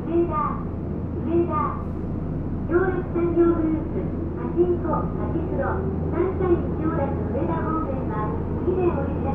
上田、上田、協力産業グループ、パチンコ、パチスロ、サンシャイン強奪上田方面は、次でおいで